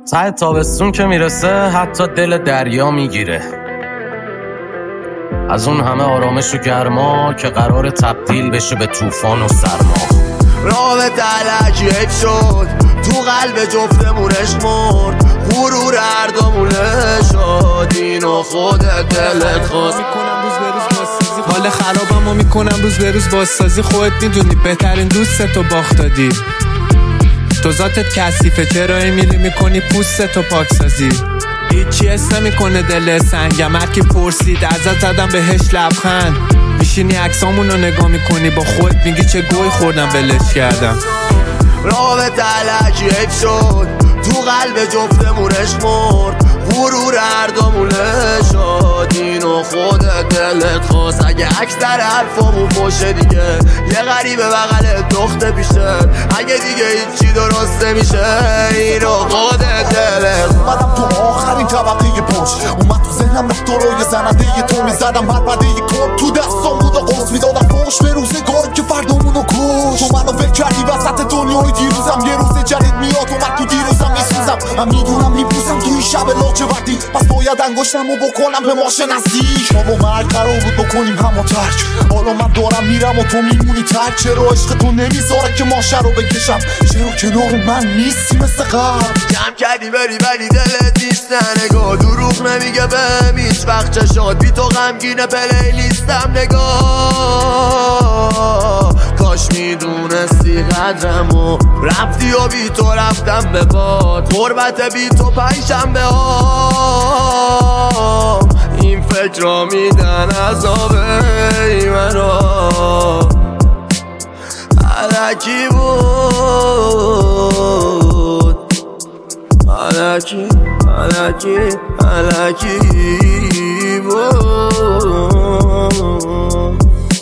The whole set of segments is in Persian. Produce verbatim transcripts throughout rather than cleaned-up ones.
ته تابستون که میرسه حتی دل دریا میگیره، از اون همه آرامش و گرما که قرار تبدیل بشه به طوفان و سرما. رابطه علکی حیف شد، تو قلب جفتمونش مرد، غرور هر دومونه شد، اینو خودت دلت خواست. حال خرابمو میکنم روز به روز بازسازی، خودت میدونی بهترین دوستتو باخت دادی، تو ذاتت کثیفه، چرا امیلی میکنی پوستتو پاکسازی، هیچی حس نمیکنه دل سنگم، هر کی پرسید ازت زدم بهش لبخند، میشینی عکسامونو نگاه میکنی با خودت میگی چه گوی خوردم بلش کردم. رابطه علکی حیف شد، تو قلب جفتمونش مرد، غرور هر دومونه شد، اینو خودت دلت خواست. اگه اکثر حرفامون باشه دیگه یه غریبه بغلت دخته پیشه، اگه دیگه هیچی درست نمیشه اینو خودت دلت. اومدم تو آخرین طبقه پشت، اومد تو ذهنم رفت روی زننده تو میزدم هر پده کن، تو دستام بود و قرص میدادم فوش به روزگار که فردامونو کش. تو منو فکر کردی وسط دنیای دیروزم، یه روز جدید میاد اومد تو دیروزم میسوزم، من میدونم میپوزم توی شب لاچه وقتی، پس باید انگشتمو بکنم به ماشه نزدیک. ما با مرگ قرار بود بکنیم همو ترک، حالا من دارم میرم و تو میمونی ترک. چرا عشق تو نمیذاره که ماشه رو بکشم، چرا کنار من نیستی مثل قبل؟ جمع کردی بری ولی دلت نیست نگاه، دروغ نمیگه بهم هیچ وقت چشات، بی تو غمگینه پلیلیستم نگاه. کاش میدونستی قدرمو، رفتی و بی تو رفتم به باد، غربت بی تو پنجشنبه ها، این فکر را میدن عذابه ای مرا. علکی بود، علکی علکی علکی بود.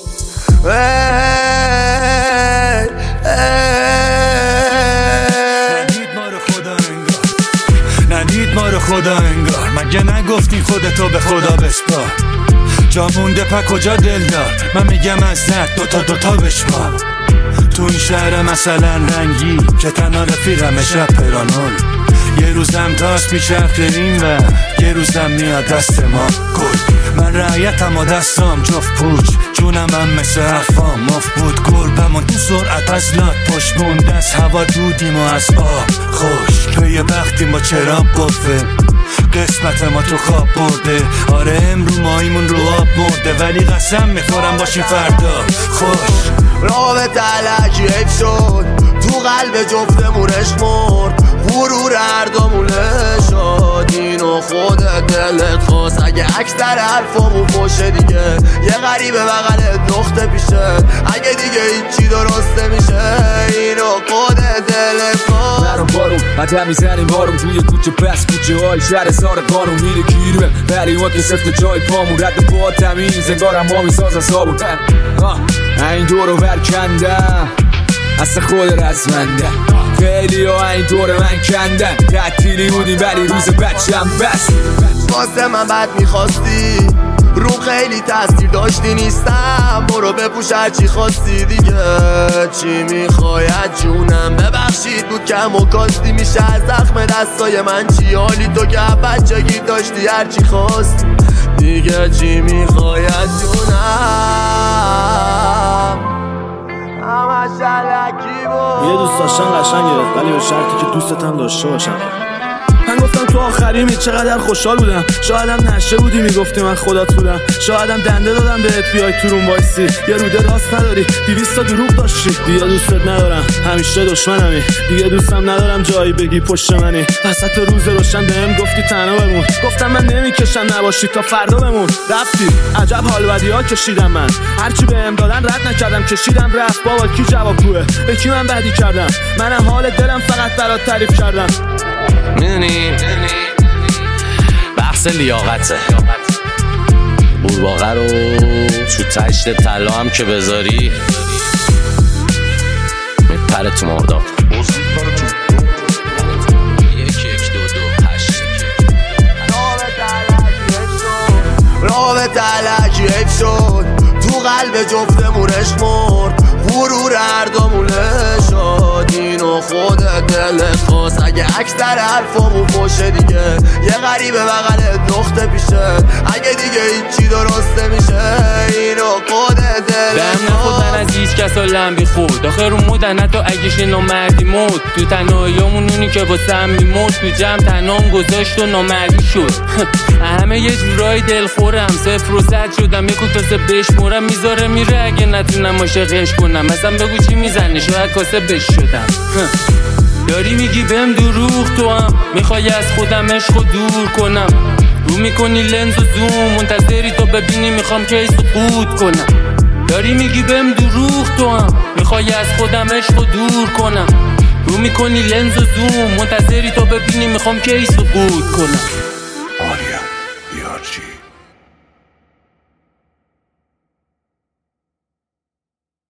ندید ما رو خدا انگار، ندید ما رو خدا انگار، مگه نگفتی خودتو به خدا بسپار؟ جا مونده پا کجا دلدار، من میگم از درد دوتا دوتا بشمار. تو این شهر مثلا رنگی که تنها رفیقم شب پرانول، یه روزم تاس میچرخیم و یه روزم میاد دست ما گل. من رعیتم و دستام جفت پوچ، جونم هم مثل حرفام مفت بود، گربمون تو سرعت از لات پشت مونده، از هوا دودیم و از آب خوش، توی بختیم با چراغ قفه، قسمت ما تو خواب برده. آره امرو مایمون رو آب مرده، ولی قسم میخورم باشیم فردا خوش. رابطه علکی حیف شد، تو قلب جفتمونش مرد، غرور هر دومونه شد، اینو خودت دلت خواست. اگه اکثر حرفامون باشه دیگه یه غریبه بغلت نقطه پیشه، اگه دیگه هیچی درست نمیشه اینو خودت دلت خواست. نرم بارون قدم میزنیم بارون توی کوچه پس کوچه های شهر سار قانون، میره گیره بریما که سفت جای پامون، رد با تمیز انگارم ما میساز صابون. این دورو برکندم اصلا خود رزمندم، خیلی ها این دور من کندن، تعطیلی بودی ولی روز بچم بس. واسه من بد میخواستی، رو خیلی تاثیر داشتی نیستم، برو بپوش هرچی خواستی دیگه، چی میخواید جونم ببخشید بود کم و کاستی، میشه از زخم دستای من چی حالی، تو که بچگی داشتی هرچی خواستی دیگه، چی میخواید جونم همش علکی بود. یه دوست داشتن قشنگه ولی به شرطی که دوستت هم داشته باشم. من گفتم تو آخریمی چقدر خوشحال بودم، شایدم نشه بودی میگفتی من خدات بودم، شایدم دنده دادم بهت بیای تو روم وایسی، یه روده راست نداری دویست تا دروغ داشتی، دیگه دوستت ندارم همیشه دشمنمی، دیگه دوستم ندارم جایی بگی پشت منی، وسط روز روشن بهم گفتی تنها بمون، گفتم من نمیکشم نباشی تا فردا بمون، رفتی عجب حال بدی ها کشیدم من، هرچی بهم دادن رد نکردم کشیدم رفت، بابا کی جوابگوه به کی من بدی کردم، منم حال دلم فقط برات تعریف کردم. میدونی بحث لیاقته، قورباغه رو تو تشت طلا هم که بذاری میپره تو مرداب. رابطه علکی حیف شد، تو قلب جفتمونش مرد، غرور هر دومونه شد، اینو خودت دلت خواست اگه اکثر حرفامون باشه دیگه یه غریبه بغلت نقطه پیشه اگه دیگه هیچی درست نمیشه اینو خودت دلت خواست بهم نخود من از هیچ کسا لنبی خود آخه رو مودن حتی اگه شنا مردی مود تو تنهاییامون اونی که با سم میمرد تو جمع تنهام گذاشت و نامردی شد همه یه جورای دل خورم صفر و صد شدم یکو تازه بشمورم میذاره میره اگه نتونم عاشقش کنم مثلا بگو چی میزنه شاید کاسه بش شدم داری میگی بهم دروغ تو هم میخوای از خودم عشقو دور کنم رو میکنی لنز و زوم منتظری تو ببینی میخوام کی سقوط کنم داری میگی بهم دروغ تو هم میخوای از خودم عشقو دور کنم رو میکنی لنز و زوم منتظری تو ببینی میخوام کی سقوط کنم